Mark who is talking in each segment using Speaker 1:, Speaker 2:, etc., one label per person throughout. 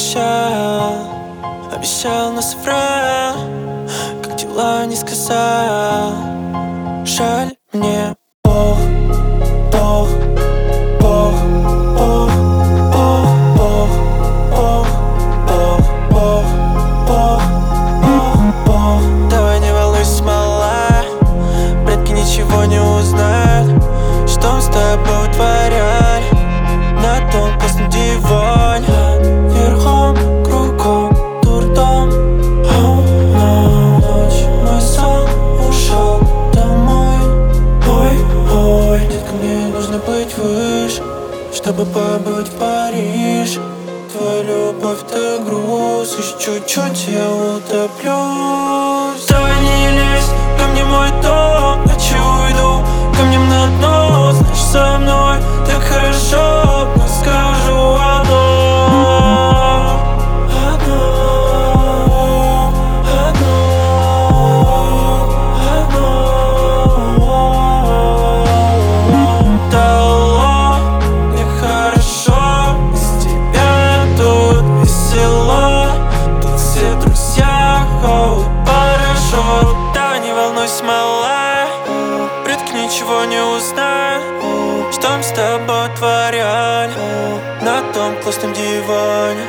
Speaker 1: обещал, но соврал. Как дела, не сказал. Жаль мне, Бог, Бог, Бог, Бог, Бог, Бог, Бог, Бог, Бог, Бог, Бог, Бог. Давай не волнуйся, мала, предки ничего не узнают, что мы с тобой вытворяли на том классном диване. Верхом, кругом, дурдом. Ночь, мой сон ушел домой. Ой, ой, детка, мне нужно быть выше, чтобы побыть в Париже. Твоя любовь это груз, еще чуть-чуть я утоплюсь. Давай не лезь ко мне, мой дом, ночью уйду ко мне на дно. Знаешь, со мной так хорошо, но скажу одно. Мала, предки ничего не узнают, что мы с тобой творяли на том классном диване.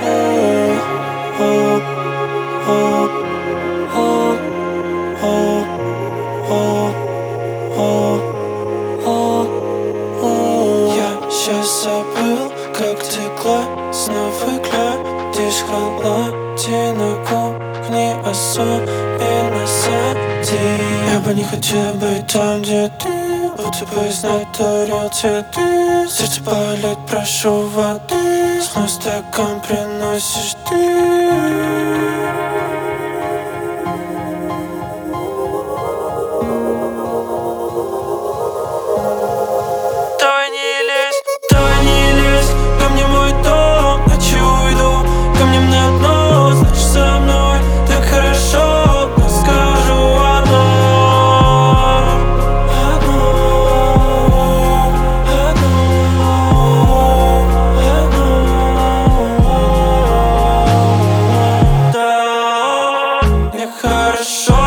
Speaker 1: Я сейчас забыл, как ты классно выглядишь. Холодина на кухне особенно сади. Я бы не хотел быть там, где ты, будто бы знать дарил цветы. Сердце болит, прошу воды, снова стакан приносишь ты. Давай не лезь ко мне, мой дом, ночью уйду ко мне на дно. Знаешь, со мной так хорошо, но скажу одно. Да, мне хорошо.